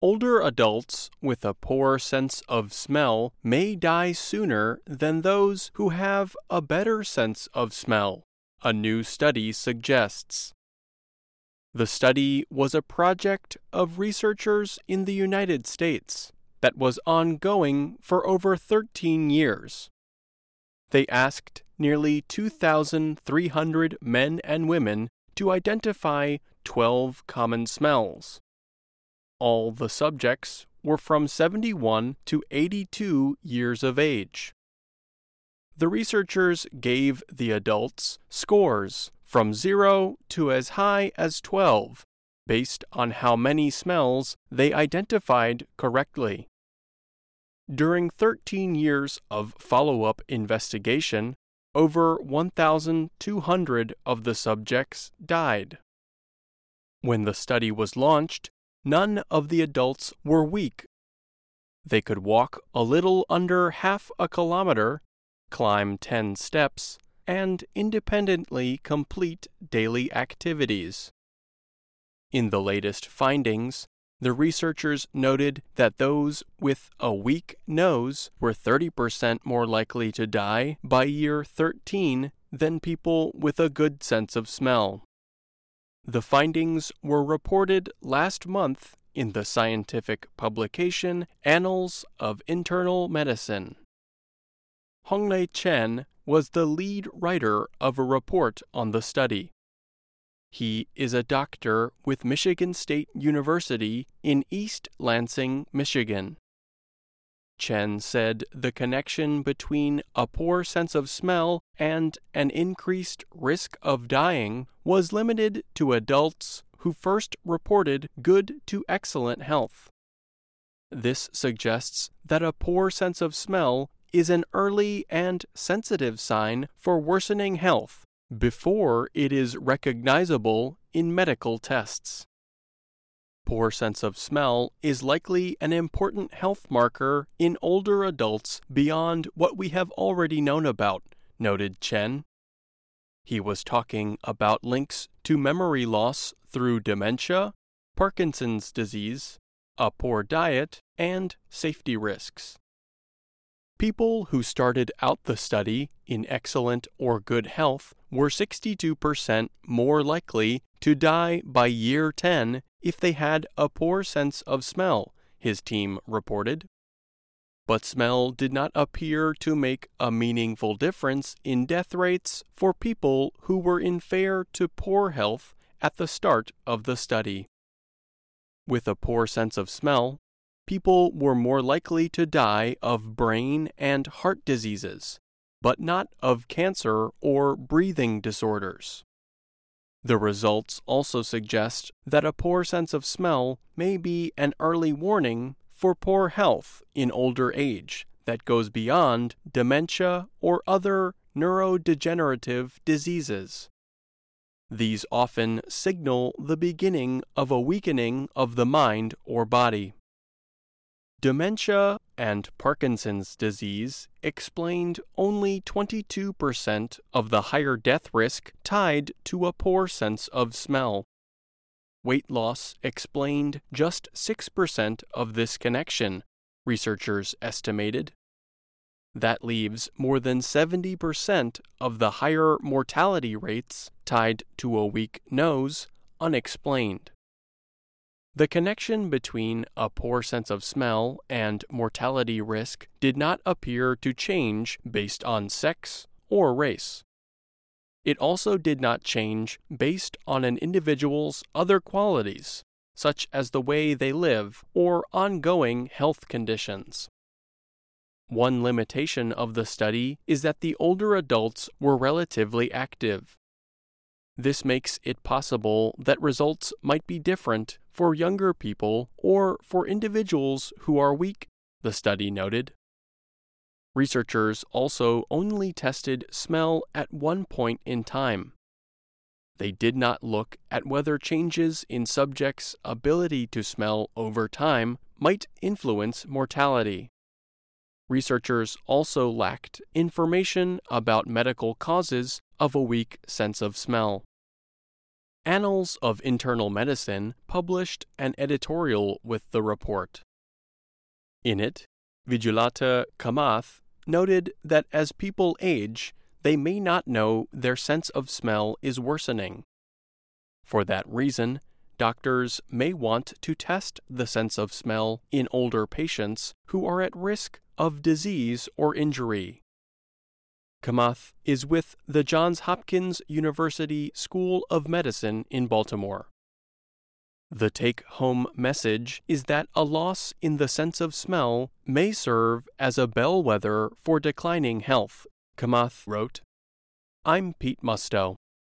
Older adults with a poor sense of smell may die sooner than those who have a better sense of smell, a new study suggests. The study was a project of researchers in the United States that was ongoing for over 13 years. They asked nearly 2,300 men and women to identify 12 common smells. All the subjects were from 71 to 82 years of age. The researchers gave the adults scores from 0 to as high as 12, based on how many smells they identified correctly. During 13 years of follow-up investigation, over 1,200 of the subjects died. When the study was launched, none of the adults were weak. They could walk a little under half a kilometer, climb 10 steps, and independently complete daily activities. In the latest findings, the researchers noted that those with a weak nose were 30% more likely to die by year 13 than people with a good sense of smell. The findings were reported last month in the scientific publication Annals of Internal Medicine. Honglei Chen was the lead writer of a report on the study. He is a doctor with Michigan State University in East Lansing, Michigan. Chen said the connection between a poor sense of smell and an increased risk of dying was limited to adults who first reported good to excellent health. This suggests that a poor sense of smell is an early and sensitive sign for worsening health before it is recognizable in medical tests. Poor sense of smell is likely an important health marker in older adults beyond what we have already known about, noted Chen. He was talking about links to memory loss through dementia, Parkinson's disease, a poor diet, and safety risks. People who started out the study in excellent or good health were 62% more likely to die by year 10 if they had a poor sense of smell, his team reported. But smell did not appear to make a meaningful difference in death rates for people who were in fair to poor health at the start of the study. With a poor sense of smell, people were more likely to die of brain and heart diseases, but not of cancer or breathing disorders. The results also suggest that a poor sense of smell may be an early warning for poor health in older age that goes beyond dementia or other neurodegenerative diseases. These often signal the beginning of a weakening of the mind or body. Dementia and Parkinson's disease explained only 22% of the higher death risk tied to a poor sense of smell. Weight loss explained just 6% of this connection, researchers estimated. That leaves more than 70% of the higher mortality rates tied to a weak nose unexplained. The connection between a poor sense of smell and mortality risk did not appear to change based on sex or race. It also did not change based on an individual's other qualities, such as the way they live or ongoing health conditions. One limitation of the study is that the older adults were relatively active. This makes it possible that results might be different for younger people or for individuals who are weak, the study noted. Researchers also only tested smell at one point in time. They did not look at whether changes in subjects' ability to smell over time might influence mortality. Researchers also lacked information about medical causes of a weak sense of smell. Annals of Internal Medicine published an editorial with the report. In it, Vigulata Kamath noted that as people age, they may not know their sense of smell is worsening. For that reason, doctors may want to test the sense of smell in older patients who are at risk of disease or injury. Kamath is with the Johns Hopkins University School of Medicine in Baltimore. The take-home message is that a loss in the sense of smell may serve as a bellwether for declining health, Kamath wrote. I'm Pete Musto.